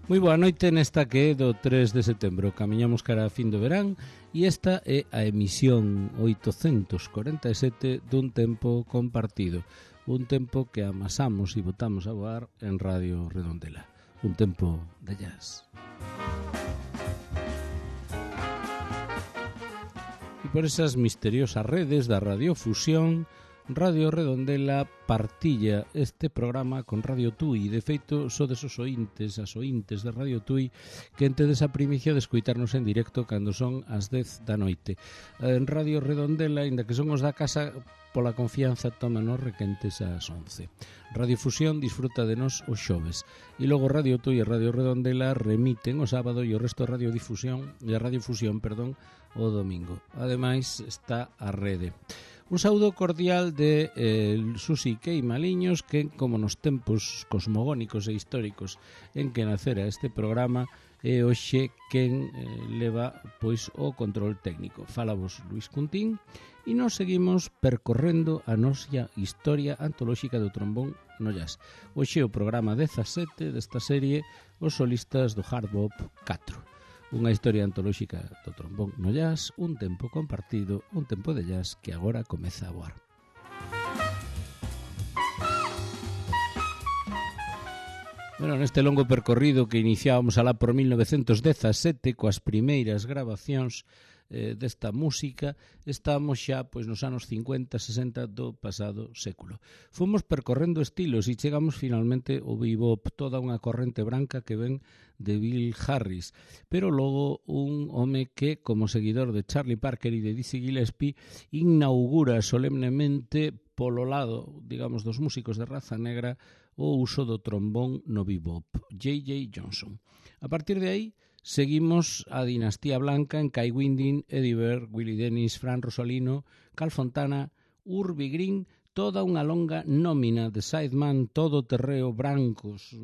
Moi boa noite nesta que é do 3 de setembro. Camiñamos cara a fin do verán e esta é a emisión 847 dun tempo compartido. Un tempo que amasamos e botamos a voar en Radio Redondela. Un tempo de jazz. E por esas misteriosas redes da radiofusión, Radio Redondela partilla este programa con Radio Tui. De feito, sodes os ointes, as ointes de Radio Tui que entedes a primicia de escuitarnos en directo cando son as 10 da noite. En Radio Redondela, inda que son os da casa, pola confianza tómanos requentes ás 11. Radiofusión disfruta de nos os xoves. E logo Radio Tui e Radio Redondela remiten o sábado e o resto de Radiofusión, o domingo. Ademais, está a rede. Un saúdo cordial de Susi Kei Maliños, que como nos tempos cosmogónicos e históricos en que nacera este programa é hoxe quen leva pois o control técnico. Falamos Luis Cuntín e nos seguimos percorrendo a nosa historia antolóxica do trombón no jazz. Hoxe o programa 17 desta serie, os solistas do Hard Bop 4. Unha historia antolóxica do trombón no jazz, un tempo compartido, un tempo de jazz que agora comeza a voar. Bueno, neste longo percorrido que iniciábamos alá por 1917 coas primeiras grabacións desta música, estamos xa pois nos anos 50, 60 do pasado século. Fomos percorrendo estilos e chegamos finalmente ao bebop, toda unha corrente branca que ven de Bill Harris, pero logo un home que, como seguidor de Charlie Parker e de Dizzy Gillespie, inaugura solemnemente polo lado, digamos, dos músicos de raza negra o uso do trombón no bebop, J.J. Johnson. A partir de aí, seguimos a dinastía blanca en Kai Winding, Eddie Vedder, Willie Dennis, Fran Rosalino, Cal Fontana, Urbie Green, toda unha longa nómina de sideman todo terreo brancos,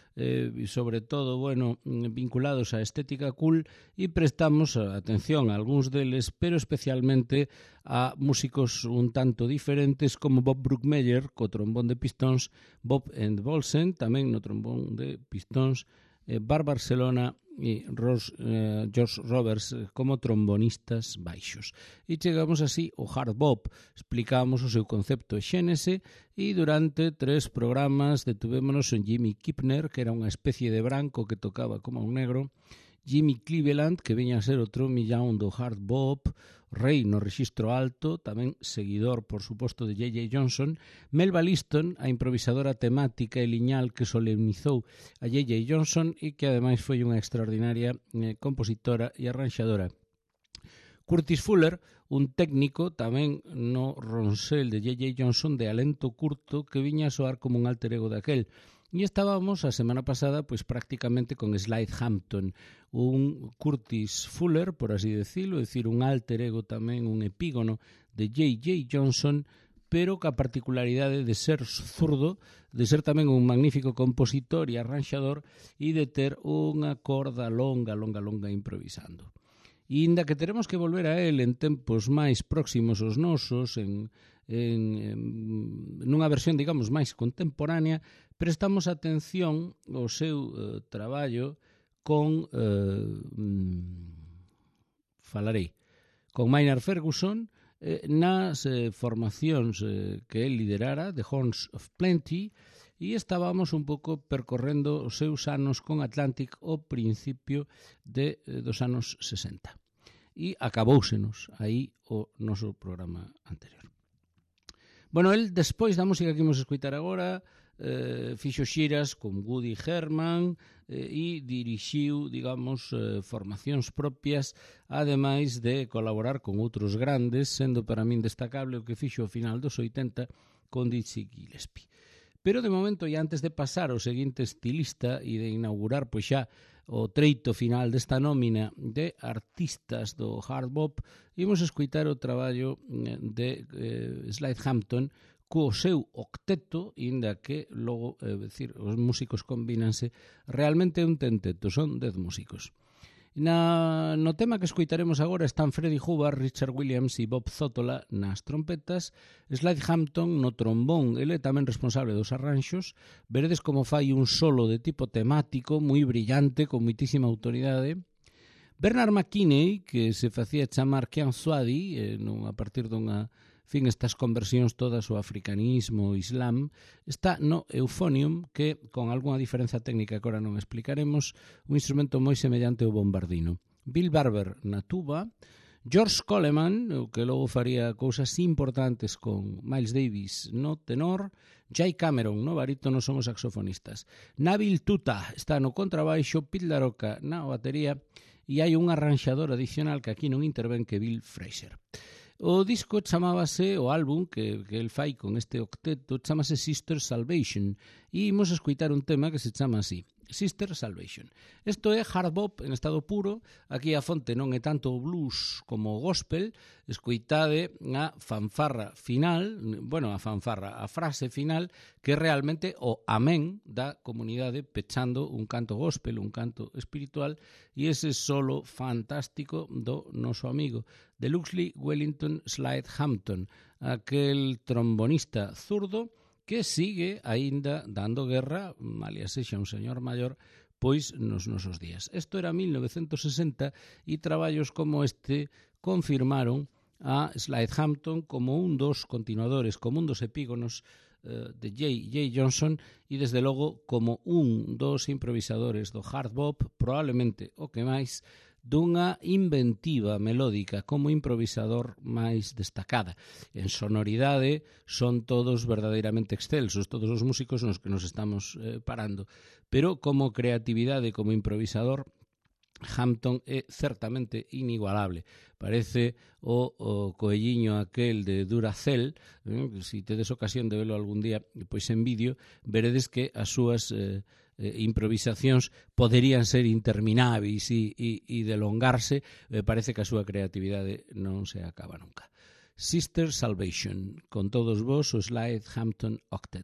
e sobre todo, bueno, vinculados á estética cool, e prestamos atención a algúns deles, pero especialmente a músicos un tanto diferentes como Bob Brookmeyer co trombón de pistóns, Bob Entbolsen tamén no trombón de pistóns, Bar Barcelona e George Roberts como trombonistas baixos. E chegamos así ao hard bop, explicamos o seu concepto e xénese e durante 3 programas detuvémonos en Jimmy Kipner, que era unha especie de branco que tocaba como un negro, Jimmy Cleveland, que veña a ser outro millón do hard bop, rei no rexistro alto, tamén seguidor, por suposto, de J.J. Johnson, Melba Liston, a improvisadora temática e liñal que solemnizou a J.J. Johnson e que ademais foi unha extraordinaria compositora e arranxadora. Curtis Fuller, un técnico tamén no ronsel de J.J. Johnson de alento curto que viña a soar como un alter ego daquel. E estábamos a semana pasada pois prácticamente con Slide Hampton, un Curtis Fuller, por así decirlo, é dicir, un alter ego tamén, un epígono de J.J. Johnson, pero ca particularidade de ser zurdo, de ser tamén un magnífico compositor e arranxador e de ter unha corda longa improvisando. E inda que teremos que volver a él en tempos máis próximos aos nosos, nunha versión, digamos, máis contemporánea, prestamos atención ao seu traballo con Maynard Ferguson nas formacións que él liderara, The Horns of Plenty, e estábamos un pouco percorrendo os seus anos con Atlantic ao principio dos anos 60. E acabóusenos aí o noso programa anterior. Bueno, el, despois da música que imos escoitar agora, fixo xiras con Woody Herman e dirixiu, digamos, formacións propias, ademais de colaborar con outros grandes, sendo para min destacable o que fixo ao final dos 80 con Dizzy Gillespie. Pero de momento, e antes de pasar ao seguinte estilista e de inaugurar pois xa o treito final desta nómina de artistas do hard bop, imos escoitar o traballo de Slide Hampton co seu octeto, inda que logo, decir, os músicos combínanse, realmente é un tenteto, son 10 músicos. No tema que escoitaremos agora están Freddie Hubbard, Richard Williams e Bob Zottola nas trompetas, Slade Hampton no trombón, ele é tamén responsable dos arranxos. Veredes como fai un solo de tipo temático, moi brillante, con moitísima autoridade. Bernard McKinney, que se facía chamar Kian Swadi, a partir dunha estas conversións todas o africanismo, o islam, está no euphonium, que, con algunha diferenza técnica que agora non explicaremos, un instrumento moi semellante ao bombardino. Bill Barber na tuba, George Coleman, que logo faría cousas importantes con Miles Davis no tenor, Jay Cameron no barítono son os saxofonistas. Nabil Tuta está no contrabaixo, Pete LaRocca na batería e hai un arranxador adicional que aquí non intervén, que Bill Fraser. O disco chamábase, o álbum que el fai con este octeto, chamase Sister Salvation, e imos escuitar un tema que se chama así, Sister Salvation. Isto é hard bop en estado puro, aquí a fonte non é tanto o blues como o gospel, escoitade a fanfarra final, a frase final, que é realmente o amén da comunidade pechando un canto gospel, un canto espiritual, e ese solo fantástico do noso amigo de Luxley Wellington Slade Hampton, aquel trombonista zurdo que sigue aínda dando guerra, malia sexa un señor maior, pois nos nosos días. Isto era 1960 e traballos como este confirmaron a Slade Hampton como un dos continuadores, como un dos epígonos de J. Johnson e, desde logo, como un dos improvisadores do hard bop, probablemente o que máis, dunha inventiva melódica como improvisador máis destacada. En sonoridade son todos verdadeiramente excelsos, todos os músicos nos que nos estamos parando, pero como creatividade, como improvisador, Hampton é certamente inigualable. Parece o coelliño aquel de Duracell, se tedes ocasión de velo algún día, pois en vídeo, veredes que as súas improvisacións poderían ser intermináveis e delongarse, parece que a súa creatividade non se acaba nunca. Sister Salvation, con todos vos o Slade Hampton Octet.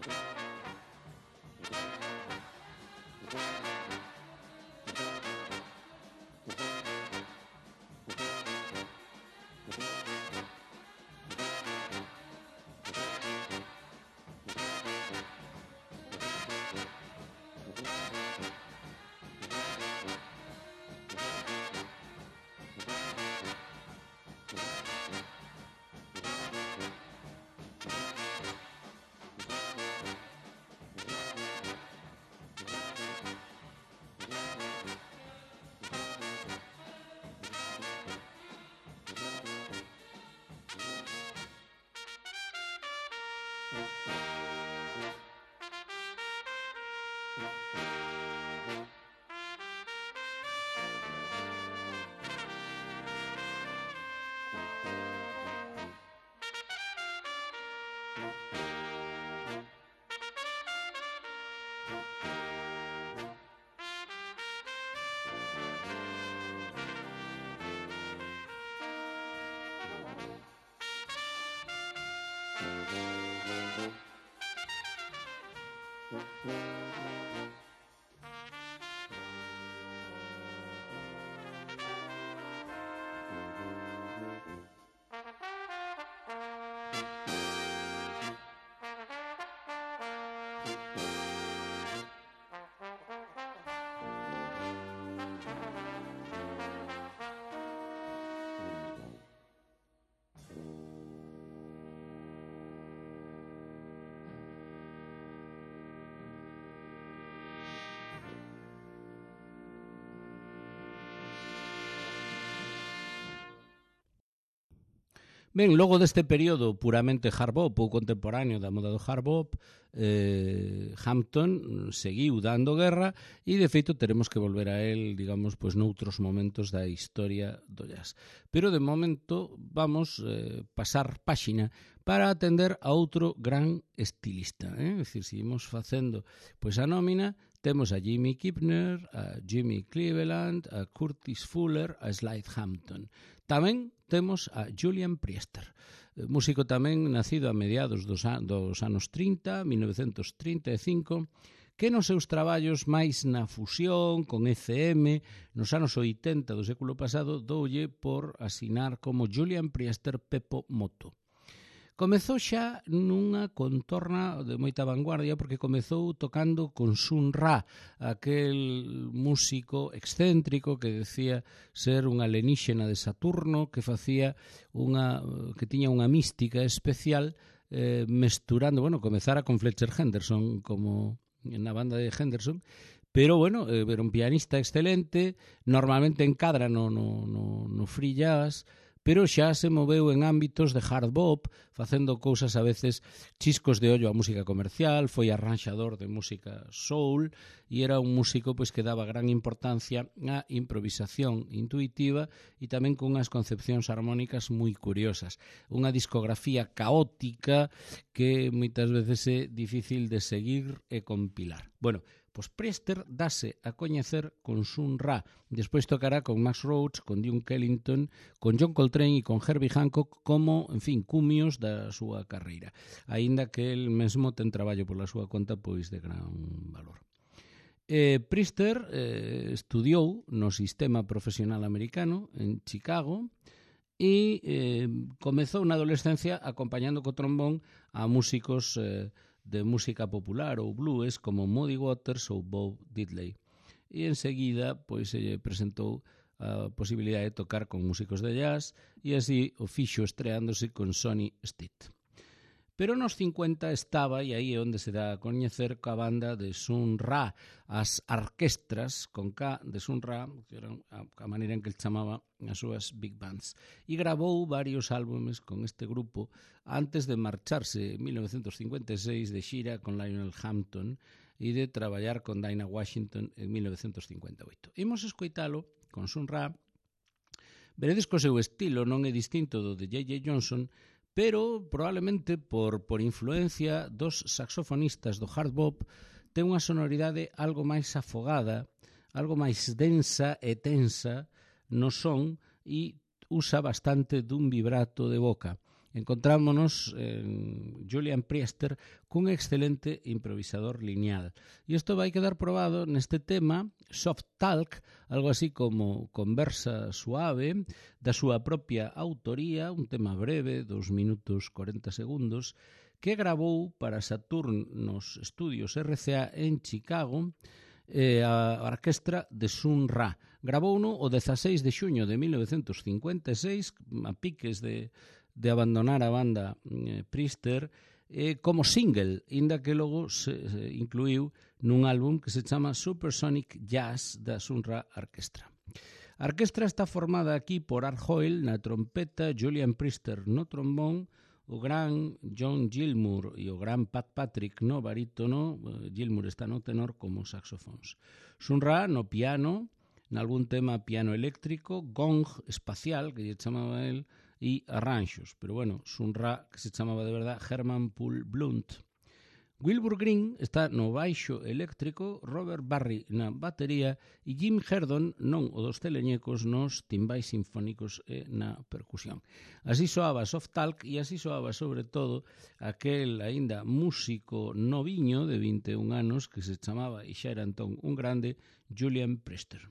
Ben, logo deste período puramente hard bop ou contemporáneo da moda do hard bop, Hampton seguiu dando guerra e, de feito, teremos que volver a él, digamos, pois noutros momentos da historia do jazz. Pero, de momento, vamos pasar páxina para atender a outro gran estilista. É dicir, seguimos facendo pois a nómina, temos a Jimmy Kipner, a Jimmy Cleveland, a Curtis Fuller, a Slide Hampton. Tamén temos a Julian Priester, músico tamén nacido a mediados dos anos 30, 1935, que nos seus traballos máis na fusión con ECM nos anos 80 do século pasado doulle por asinar como Julian Priester Pepo Moto. Comezou xa nunha contorna de moita vanguardia porque comezou tocando con Sun Ra, aquel músico excéntrico que decía ser un alienígena de Saturno que que tiña unha mística especial mesturando, comezara con Fletcher Henderson como na banda de Henderson, pero era un pianista excelente, normalmente encadra no free jazz, pero xa se moveu en ámbitos de hard bop, facendo cousas a veces chiscos de ollo á música comercial, foi arranxador de música soul e era un músico pois que daba gran importancia á improvisación intuitiva e tamén con unhas concepcións armónicas moi curiosas. Unha discografía caótica que moitas veces é difícil de seguir e compilar. Pois Priester dase a coñecer con Sun Ra, despois tocará con Max Roach, con Duke Ellington, con John Coltrane e con Herbie Hancock como, cumios da súa carreira, aínda que el mesmo ten traballo pola súa conta pois de gran valor. Priester estudiou no sistema profesional americano en Chicago e comezou na adolescencia acompañando co trombón a músicos de música popular ou blues como Muddy Waters ou Bo Diddley. E enseguida pois se presentou a posibilidade de tocar con músicos de jazz e así o fixo estreándose con Sonny Stitt. Pero nos 50 estaba, e aí é onde se dá a coñecer, coa banda de Sun Ra, as orquestras con K de Sun Ra, que era a maneira en que ele chamaba as súas big bands, e gravou varios álbumes con este grupo antes de marcharse en 1956 de xira con Lionel Hampton e de traballar con Dinah Washington en 1958. Imos escoitalo con Sun Ra. Veredes que o seu estilo non é distinto do de J.J. Johnson, pero probablemente por influencia dos saxofonistas do hard bop ten unha sonoridade algo máis afogada, algo máis densa e tensa no son e usa bastante dun vibrato de boca. encontrámonos en Julian Priester cun excelente improvisador lineal. E isto vai quedar probado neste tema, Soft Talk, algo así como conversa suave, da súa propia autoría, un tema breve, 2 minutos 40 segundos, que gravou para Saturn nos estudios RCA en Chicago, a orquestra de Sun Ra. Gravouno o 16 de xuño de 1956, a piques de abandonar a banda Priester, como single, inda que logo se incluiu nun álbum que se chama Supersonic Jazz da Sun Ra Orquestra. A orquestra está formada aquí por Art Hoyle na trompeta, Julian Priester no trombón, o gran John Gilmour e o gran Pat Patrick no barítono, Gilmour está no tenor como saxofóns. Sun Ra no piano, nalgún tema piano eléctrico, gong espacial, que lle chamaba el, e arranxos. Pero bueno, Sun Ra, que se chamaba de verdad Herman Poole Blunt. Wilbur Green está no baixo eléctrico, Robert Barry na batería e Jim Herdon, non o dos teleñecos, nos timbais sinfónicos e na percusión. Así soaba Soft Talk e así soaba sobre todo aquel aínda músico noviño de 21 anos que se chamaba, e xa era entón un grande, Julian Priester.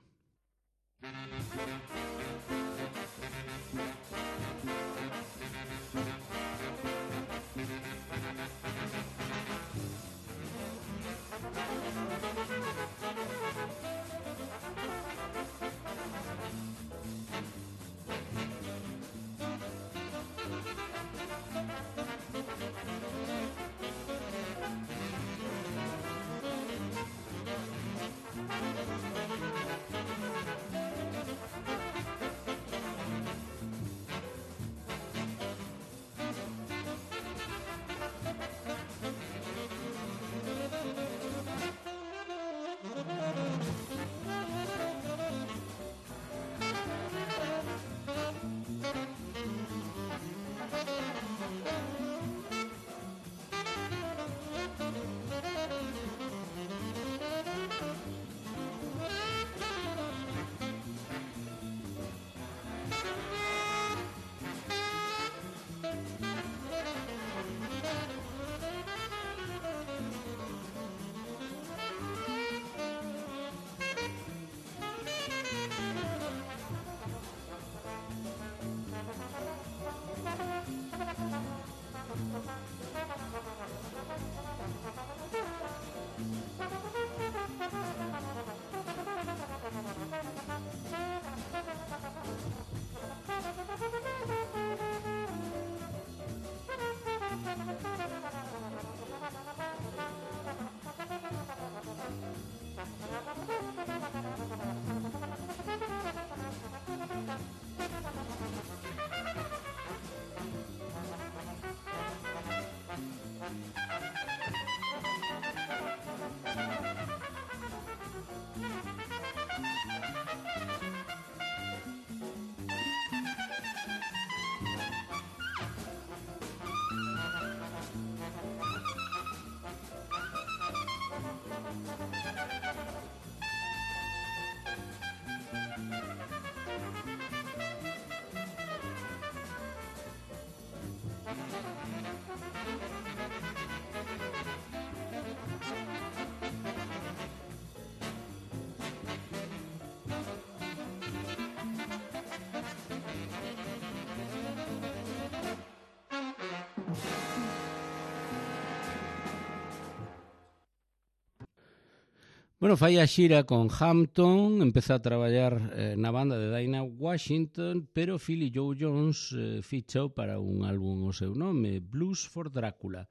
Bueno, fai a xira con Hampton, empeza a traballar na banda de Dinah Washington, pero Philly Joe Jones fichou para un álbum o seu nome, Blues for Drácula,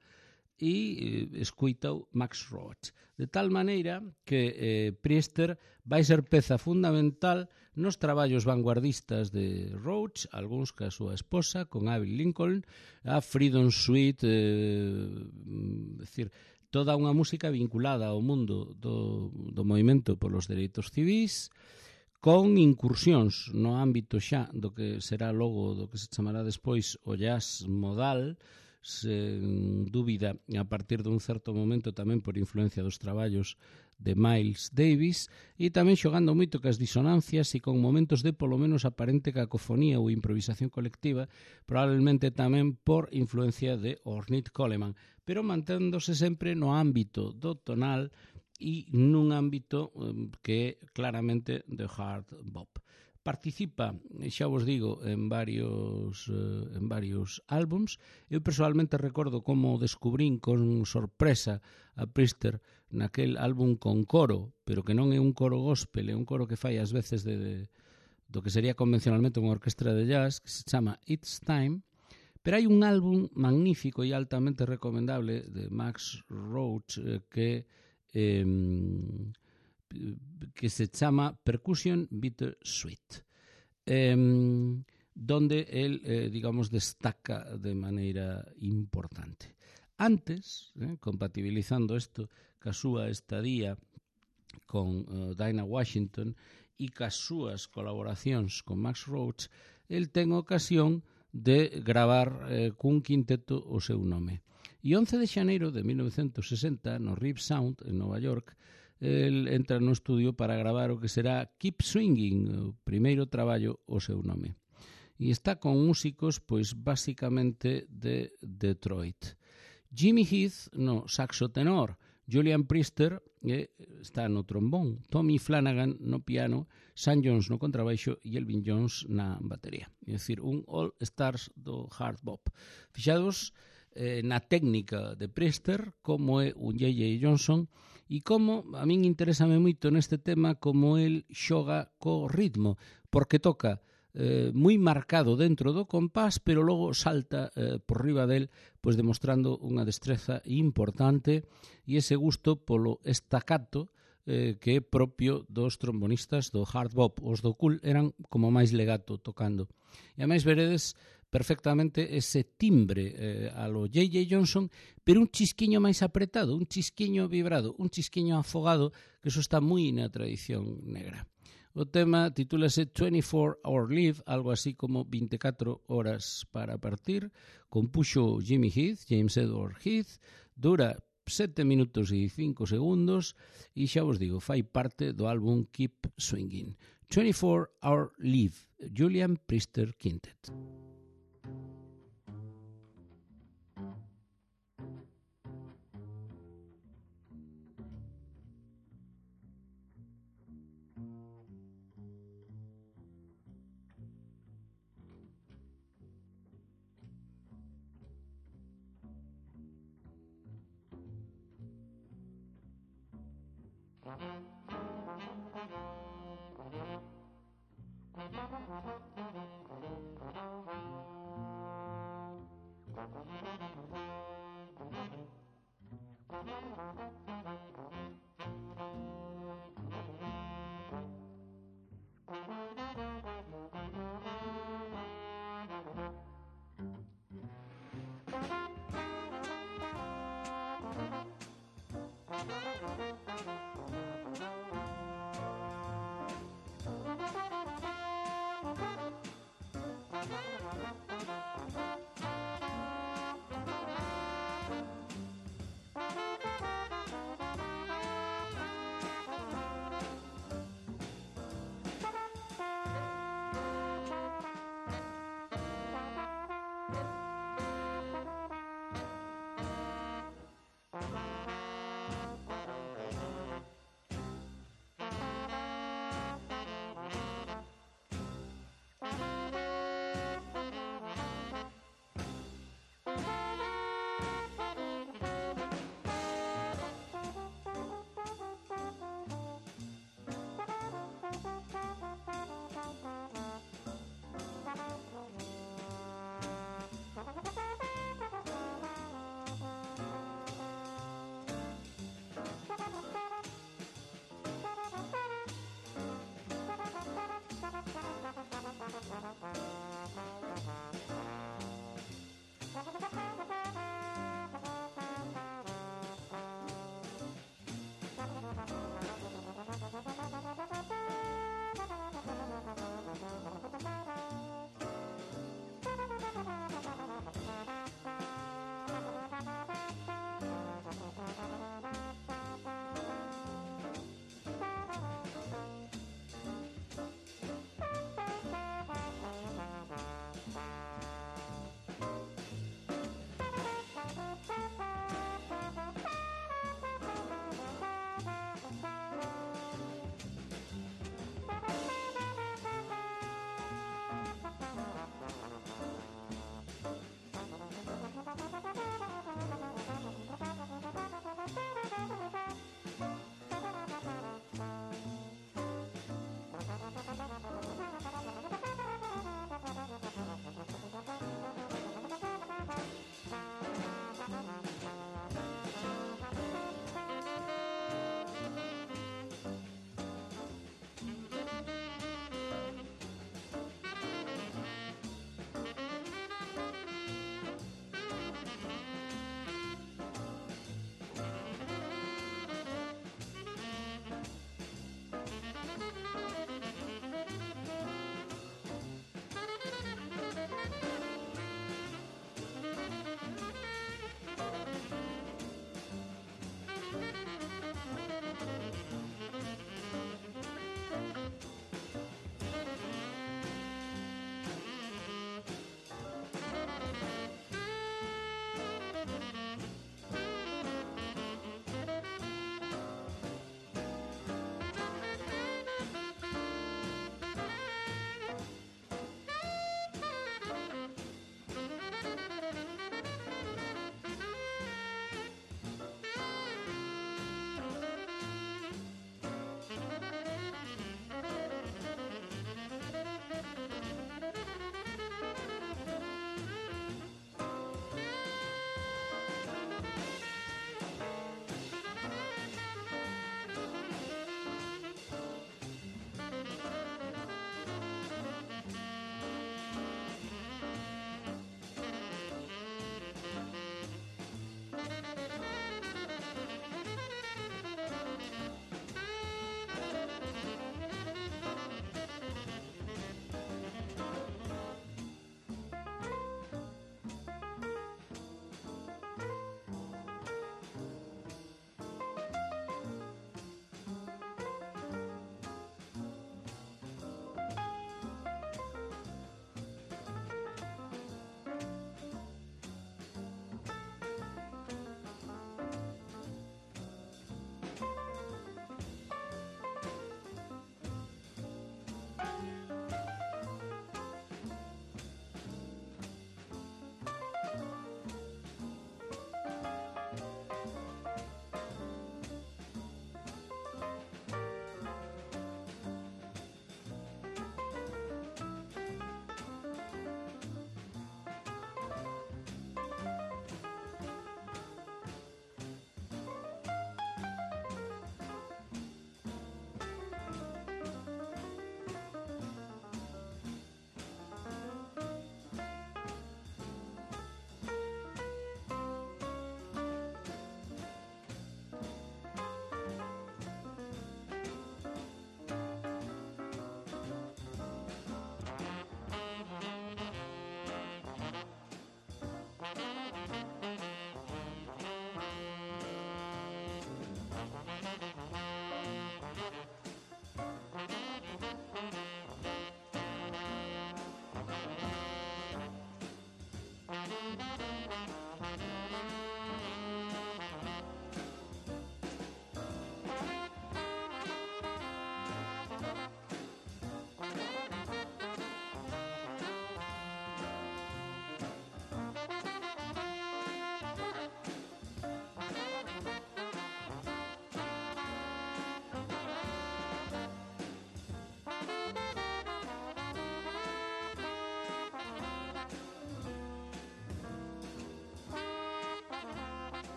e escuitau Max Roach. De tal maneira que Priester vai ser peza fundamental nos traballos vanguardistas de Roach, algúns ca súa esposa, con Avril Lincoln, a Freedom Suite, decir, toda unha música vinculada ao mundo do movimento polos dereitos civís, con incursións no ámbito xa do que será logo do que se chamará despois o jazz modal, sen dúbida, a partir dun certo momento tamén por influencia dos traballos de Miles Davis, e tamén xogando moito cas disonancias e con momentos de polo menos aparente cacofonía ou improvisación colectiva, probablemente tamén por influencia de Ornette Coleman, pero manténdose sempre no ámbito do tonal e nun ámbito que é claramente de hard bop. Participa, xa vos digo, en varios álbums. Eu personalmente recordo como descubrín con sorpresa a Priester naquel álbum con coro, pero que non é un coro gospel, é un coro que fai ás veces do que sería convencionalmente unha orquestra de jazz, que se chama It's Time. Pero hai un álbum magnífico e altamente recomendable de Max Roach que se chama Percussion Bittersweet, donde él, digamos, destaca de maneira importante. Antes, compatibilizando isto ca súa estadía con Dinah Washington e cas súas colaboracións con Max Roach, el ten ocasión de gravar cun quinteto o seu nome. E 11 de xaneiro de 1960, no Rip Sound, en Nova York, el entra no estudio para gravar o que será Keep Swinging, o primeiro traballo o seu nome. E está con músicos, pois, basicamente de Detroit. Jimmy Heath no saxo tenor, Julian Priester está no trombón, Tommy Flanagan no piano, Sam Jones no contrabaixo e Elvin Jones na batería. É dicir, un all-stars do hard bop. Fixados na técnica de Priester, como é un J.J. Johnson, e como, a min interésame moito neste tema, como el xoga co ritmo, porque toca moi marcado dentro do compás, pero logo salta por riba del, pois demostrando unha destreza importante e ese gusto polo estacato que é propio dos trombonistas do hard bop. Os do cool eran como máis legato tocando. E a máis veredes perfectamente ese timbre a lo J.J. Johnson, pero un chisquiño máis apretado, un chisquiño vibrado, un chisquiño afogado, que eso está moi na tradición negra. O tema titúlase 24 Hour Live, algo así como 24 horas para partir. Compuxo Jimmy Heath, James Edward Heath, dura 7 minutos e 5 segundos e xa vos digo, fai parte do álbum Keep Swinging. 24 Hour Live, Julian Priester Quintet.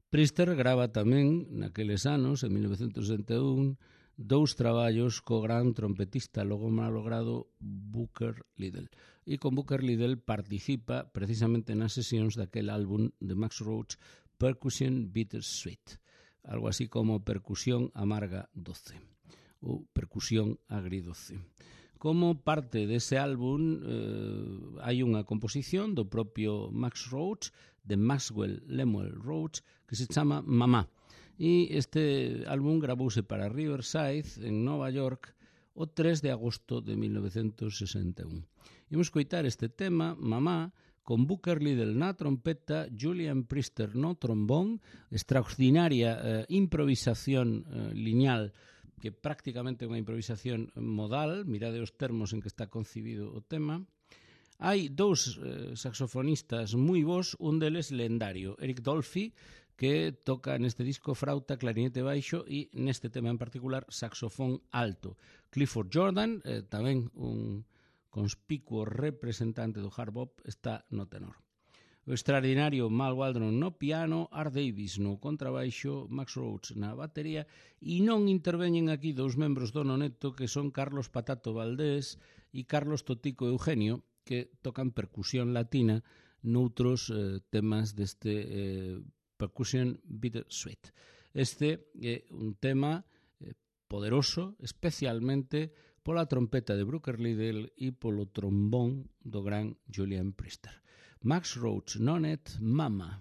Priester grava tamén, naqueles anos, en 1961, dous traballos co gran trompetista logo malogrado Booker Liddell. E con Booker Liddell participa precisamente nas sesións daquel álbum de Max Roach, Percussion Bittersweet, algo así como Percusión Amarga Doce, ou Percusión Agridoce. Como parte dese álbum hai unha composición do propio Max Roach, de Maxwell Lemuel Roach, que se chama Mamá. E este álbum gravouse para Riverside, en Nova York, o 3 de agosto de 1961. Imos coitar este tema, Mamá, con Booker Liddell na trompeta, Julian Priester no trombón, extraordinaria improvisación lineal, que prácticamente é unha improvisación modal, mirade os termos en que está concibido o tema. Hai dous saxofonistas moi bons, un deles lendario, Eric Dolphy, que toca neste disco frauta, clarinete baixo e neste tema en particular saxofón alto. Clifford Jordan, tamén un conspicuo representante do hard bop, está no tenor. O extraordinario Mal Waldron no piano, Art Davis no contrabaixo, Max Roach na batería, e non interveñen aquí dous membros do noneto que son Carlos Patato Valdés e Carlos Totico Eugenio, que tocan percusión latina noutros temas deste Percussion Bittersweet. Este é un tema poderoso, especialmente pola trompeta de Booker Liddell e polo trombón do gran Julian Priester. Max Roach, Nonet, Mama.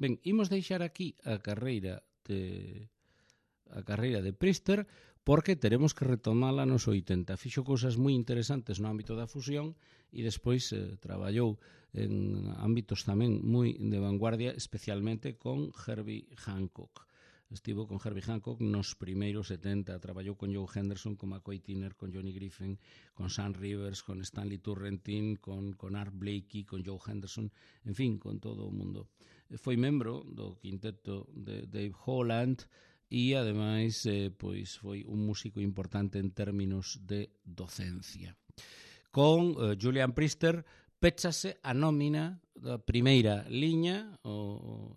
Ben, imos deixar aquí a carreira de Priester porque teremos que retomala nos 80. Fixo cousas moi interesantes no ámbito da fusión e despois traballou en ámbitos tamén moi de vanguardia, especialmente con Herbie Hancock. Estivo con Herbie Hancock nos primeiros 70, traballou con Joe Henderson, con McCoy Tyner, con Johnny Griffin, con Sam Rivers, con Stanley Turrentine, con Art Blakey, con Joe Henderson, en fin, con todo o mundo. Foi membro do quinteto de Dave Holland e, ademais, pois foi un músico importante en términos de docencia. Con Julian Priester péchase a nómina da primeira liña, o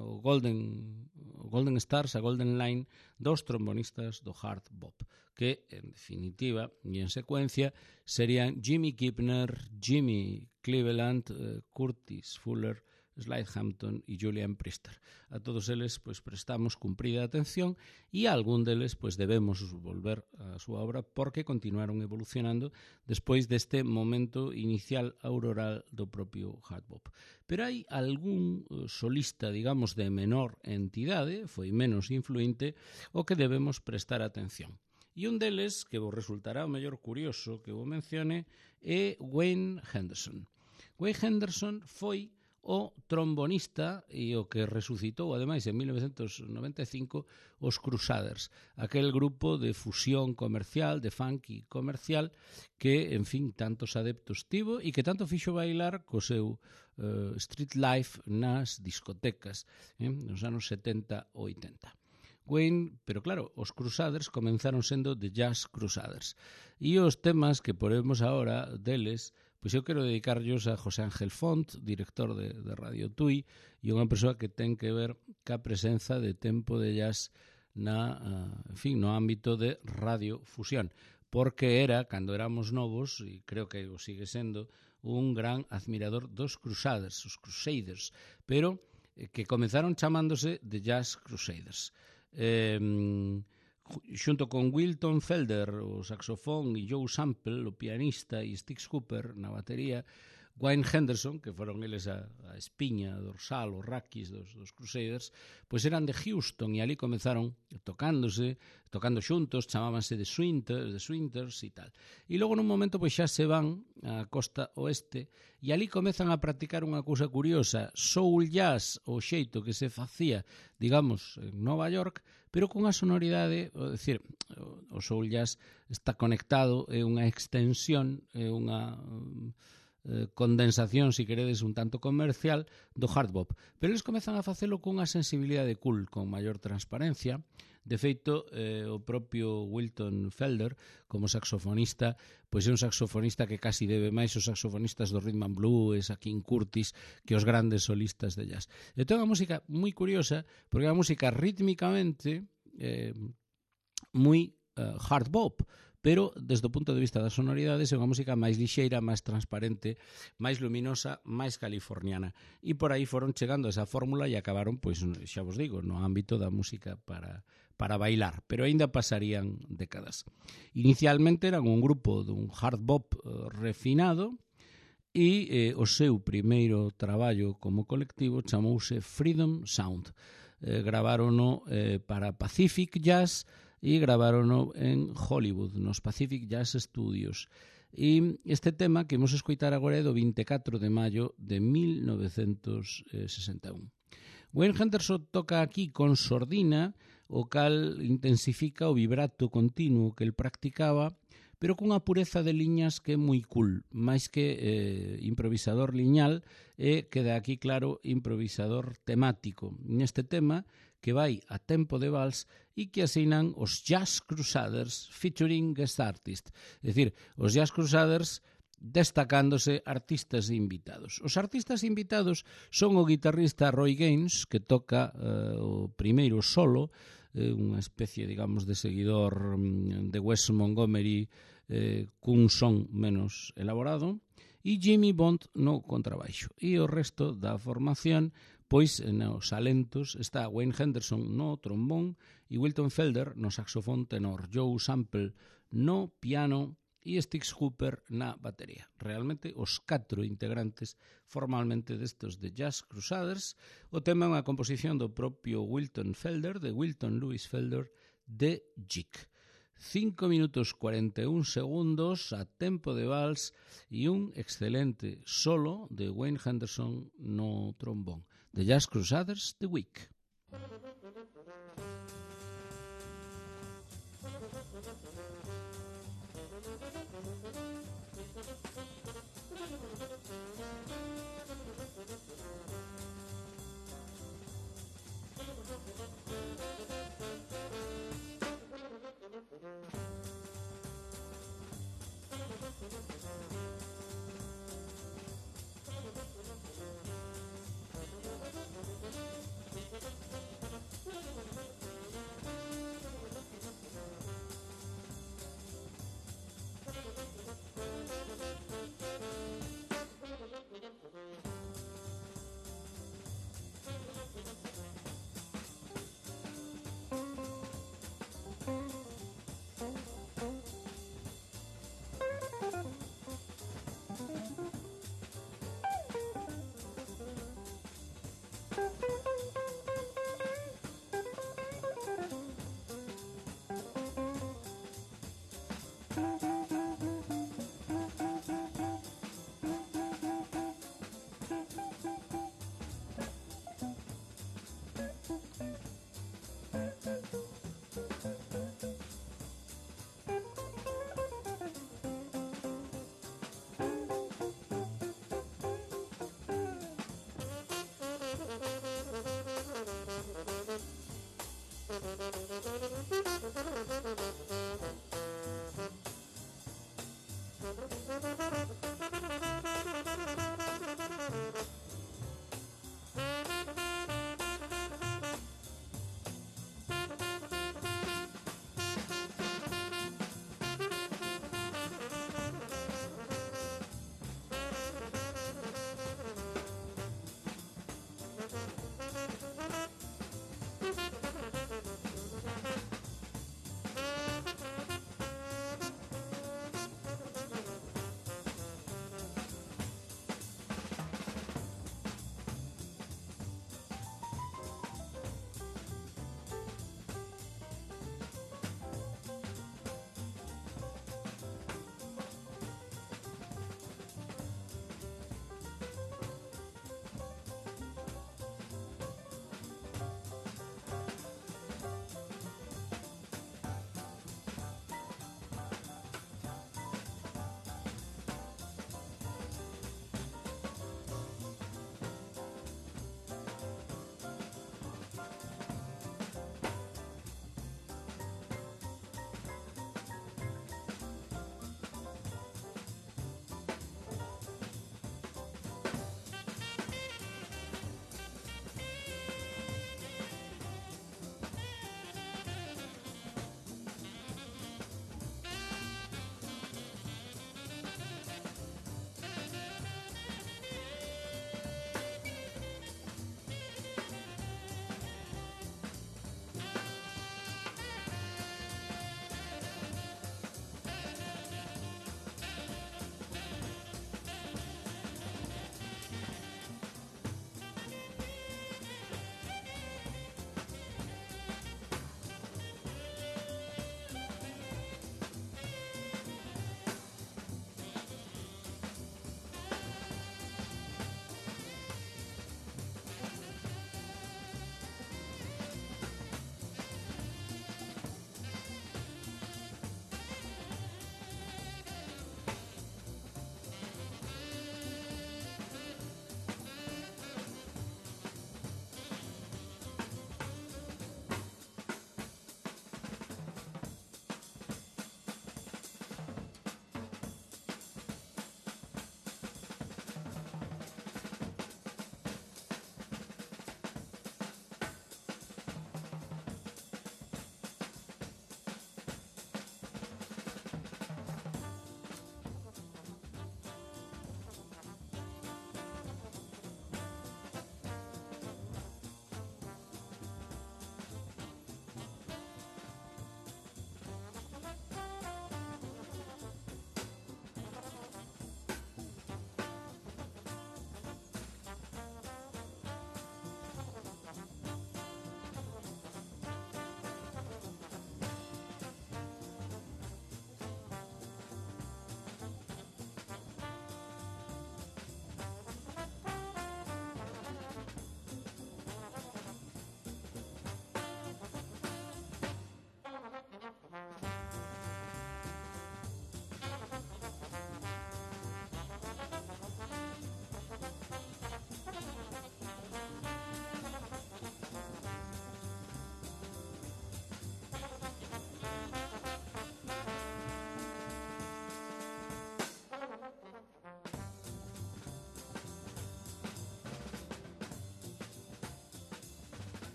Golden Stars, a Golden Line dos trombonistas do hard bop, que, en definitiva e en secuencia, serían Jimmy Kipner, Jimmy Cleveland, Curtis Fuller, Slide Hampton e Julian Priester. A todos eles pois prestamos cumprida atención e a algún deles pois debemos volver a súa obra porque continuaron evolucionando despois deste momento inicial auroral do propio hard bop. Pero hai algún solista, digamos, de menor entidade, foi menos influinte, o que debemos prestar atención. E un deles, que vos resultará o mellor curioso que vos mencione, é Wayne Henderson. Wayne Henderson foi o trombonista e o que resucitou, ademais, en 1995, os Crusaders, aquel grupo de fusión comercial, de funky comercial, que, en fin, tantos adeptos tivo e que tanto fixo bailar co seu street life nas discotecas nos anos 70 ou 80. Wayne, pero claro, os Crusaders comenzaron sendo The Jazz Crusaders. E os temas que poremos agora deles, pois eu quero dedicarlos a José Ángel Font, director de Radio Tui, e unha persoa que ten que ver ca presenza de tempo de jazz no ámbito de radiofusión, porque era, cando éramos novos, e creo que o sigue sendo, un gran admirador dos Crusaders, os Crusaders, pero que comenzaron chamándose The Jazz Crusaders. Xunto con Wilton Felder, o saxofón, e Joe Sample, o pianista, e Styx Cooper na batería, Wayne Henderson, que foron eles a espiña dorsal, os raquis dos Crusaders, pois eran de Houston e ali comenzaron tocando xuntos, chamábanse The Swingers e tal. E logo nun momento pois xa se van á costa oeste e ali comezan a practicar unha cousa curiosa, soul jazz, o xeito que se facía, digamos, en Nova York, pero cunha sonoridade, é dicir, o soul jazz está conectado, é unha extensión, é unha condensación, se queredes, un tanto comercial do hard bop. Pero eles comezan a facelo cunha sensibilidade cool, con maior transparencia. De feito, o propio Wilton Felder, como saxofonista, pois é un saxofonista que casi debe máis os saxofonistas do rhythm and blues, a King Curtis, que os grandes solistas de jazz. Entón, é unha música moi curiosa, porque é unha música rítmicamente moi hard bop, pero desde o punto de vista das sonoridades é unha música máis lixeira, máis transparente, máis luminosa, máis californiana. E por aí foron chegando a esa fórmula e acabaron, pois, xa vos digo, no ámbito da música para bailar, pero aínda pasarían décadas. Inicialmente eran un grupo dun hard bop refinado e o seu primeiro traballo como colectivo chamouse Freedom Sound. Gravárono para Pacific Jazz e gravárono en Hollywood, nos Pacific Jazz Studios. E este tema que imos escoitar agora é do 24 de maio de 1961. Wayne Henderson toca aquí con sordina, o cal intensifica o vibrato continuo que el practicaba, pero cunha pureza de liñas que é moi cool, máis que improvisador liñal, queda aquí claro improvisador temático. Neste tema, que vai a tempo de vals e que asinan os Jazz Crusaders featuring guest artists. É dicir, os Jazz Crusaders destacándose artistas invitados. Os artistas invitados son o guitarrista Roy Gaines, que toca o primeiro solo, unha especie, digamos, de seguidor de Wes Montgomery cun son menos elaborado, e Jimmy Bond no contrabaixo. E o resto da formación, pois nos alentos está Wayne Henderson no trombón e Wilton Felder no saxofón tenor, Joe Sample no piano e Styx Hooper na batería. Realmente os 4 integrantes formalmente destos de Jazz Crusaders. O tema é unha composición do propio Wilton Felder, de Wilton Lewis Felder, de Jig. 5 minutos 41 segundos a tempo de vals e un excelente solo de Wayne Henderson no trombón. The Jazz Crusaders, The Week.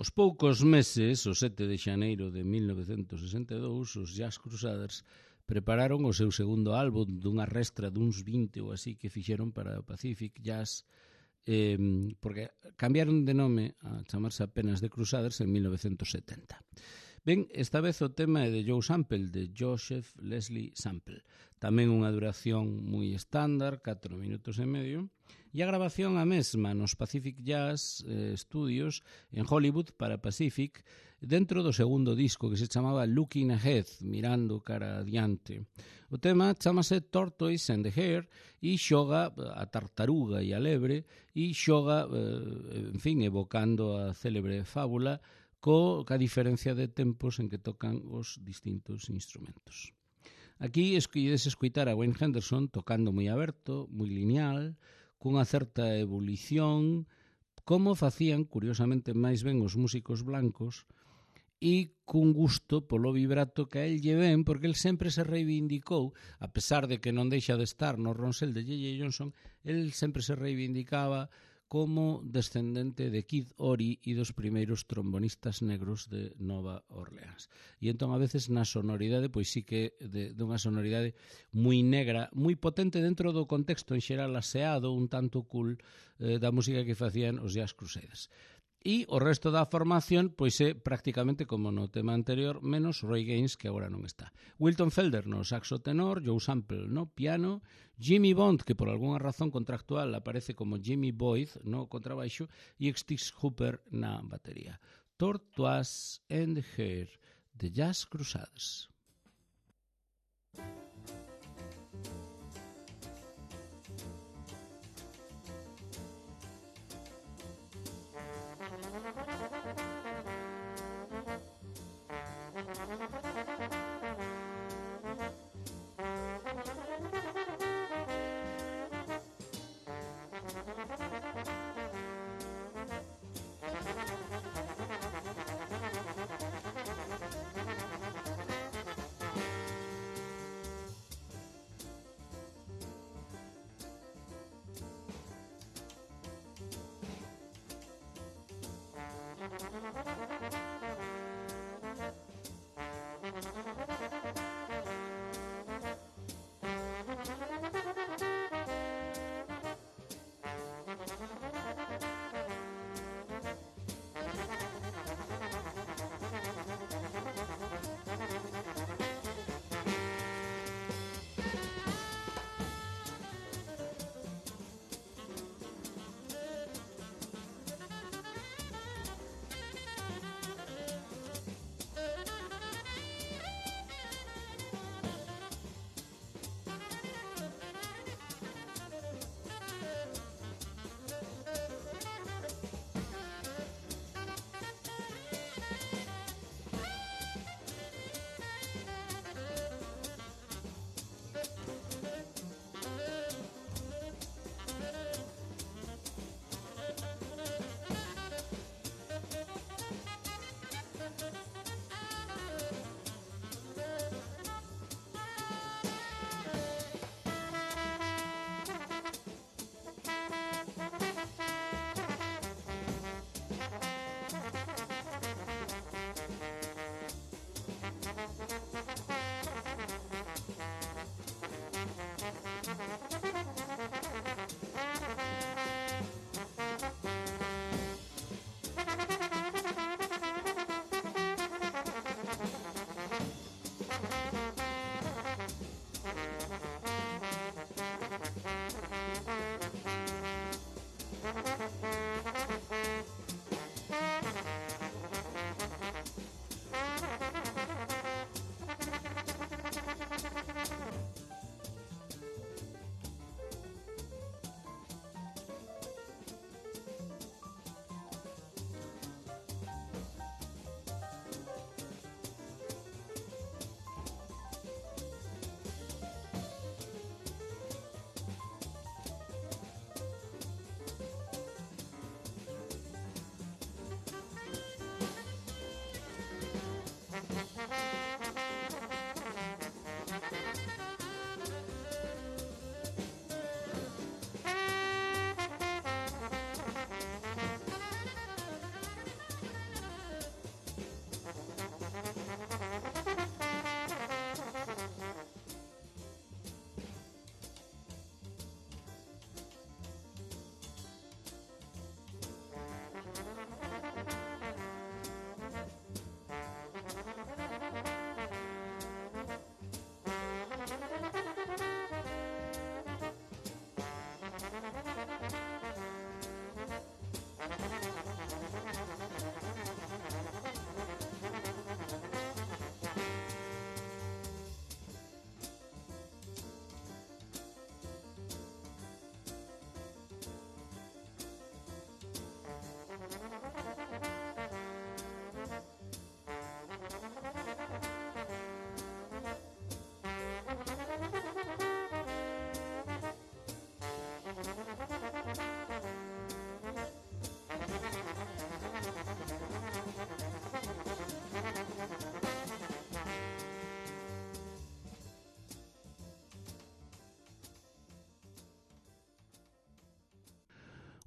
Aos poucos meses, o 7 de xaneiro de 1962, os Jazz Crusaders prepararon o seu segundo álbum dunha restra duns 20 ou así que fixeron para Pacific Jazz, porque cambiaron de nome a chamarse apenas The Crusaders en 1970. Ben, esta vez o tema é de Joe Sample, de Joseph Leslie Sample. Tamén unha duración moi estándar, 4 minutos e medio, e a grabación a mesma nos Pacific Jazz Studios en Hollywood para Pacific, dentro do segundo disco que se chamaba Looking Ahead, mirando cara adiante. O tema chamase Tortoise and the Hare e xoga a tartaruga e a lebre e xoga, en fin, evocando a célebre fábula ca diferencia de tempos en que tocan os distintos instrumentos. Aquí escolledes escoitar a Wayne Henderson tocando moi aberto, moi lineal, cunha certa ebulición, como facían, curiosamente, máis ben os músicos blancos, e cun gusto polo vibrato que a él lle ven, porque el sempre se reivindicou, a pesar de que non deixa de estar no Ronsel de J.J. Johnson, el sempre se reivindicaba como descendente de Kid Ory e dos primeiros trombonistas negros de Nova Orleans. E entón, a veces, na sonoridade, pois sí que de unha sonoridade moi negra, moi potente dentro do contexto en xeral aseado, un tanto cool, da música que facían os Jazz Crusaders. E o resto da formación pois é prácticamente como no tema anterior, menos Roy Gaines, que agora non está. Wilton Felder no saxo tenor, Joe Sample no piano, Jimmy Bond, que por algunha razón contractual aparece como Jimmy Boyd no contrabaixo, e Stix Hooper na batería. Tortoise and the Hare, de Jazz Crusaders.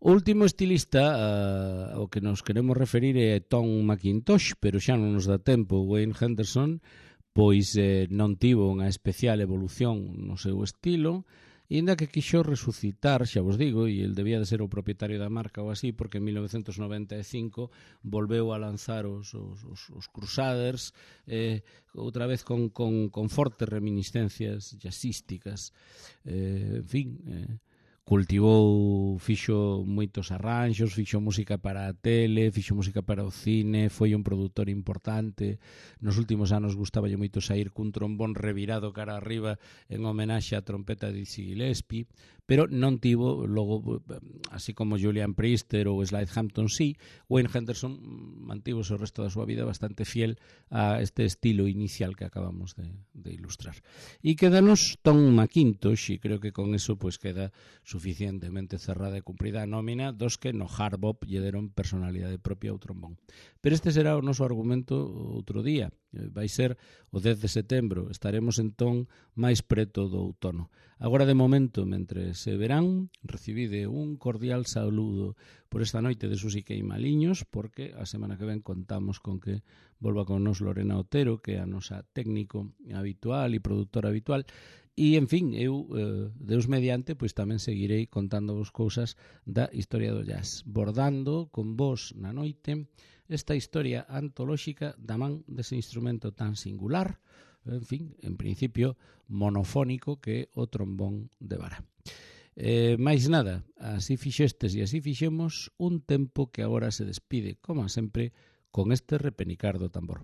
O último estilista ao que nos queremos referir é Tom McIntosh, pero xa non nos dá tempo. Wayne Henderson pois non tivo unha especial evolución no seu estilo, e ainda que quixo resucitar, xa vos digo, e el debía de ser o propietario da marca ou así, porque en 1995 volveu a lanzar os Crusaders, outra vez con fortes reminiscencias jazzísticas, en fin, cultivou, fixo moitos arranxos, fixo música para a tele, fixo música para o cine, foi un produtor importante. Nos últimos anos gustaballe moito saír cun trombón revirado cara arriba en homenaxe á trompeta de Dizzy Gillespie, pero non tivo, logo, así como Julian Priester ou Slide Hampton sí, Wayne Henderson mantivo o resto da súa vida bastante fiel a este estilo inicial que acabamos de ilustrar. E quedanos Tom McIntosh, e creo que con eso pues queda suficientemente cerrada e cumprida a nómina dos que no hard bop lle deron personalidade propia ao trombón. Pero este será o noso argumento outro día. Vai ser o 10 de setembro. Estaremos entón máis preto do outono. Agora, de momento, mentre se verán, recibide un cordial saludo por esta noite de Susi Queimaliños, porque a semana que ven contamos con que volva con nos Lorena Otero, que é a nosa técnico habitual e produtora habitual. E, en fin, eu, Deus mediante, pois tamén seguirei contándovos cousas da historia do jazz, bordando con vos na noite esta historia antolóxica da man dese instrumento tan singular, en fin, en principio monofónico, que é o trombón de vara. Mais nada, así fixestes e así fixemos un tempo que agora se despide, como sempre, con este repenicar do tambor.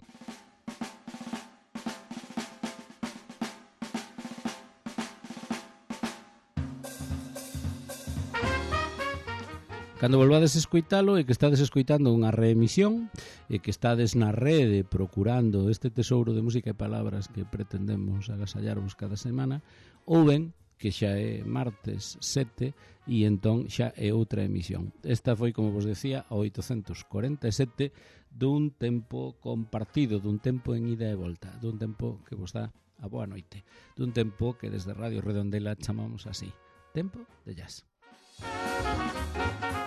Cando volvades a escoitalo e que estades escoitando unha reemisión e que estades na rede procurando este tesouro de música e palabras que pretendemos agasallarvos cada semana, ou ben que xa é martes 7 e entón xa é outra emisión. Esta foi, como vos decía, a 847 dun tempo compartido, dun tempo en ida e volta, dun tempo que vos dá a boa noite, dun tempo que desde Radio Redondela chamamos así, tempo de jazz.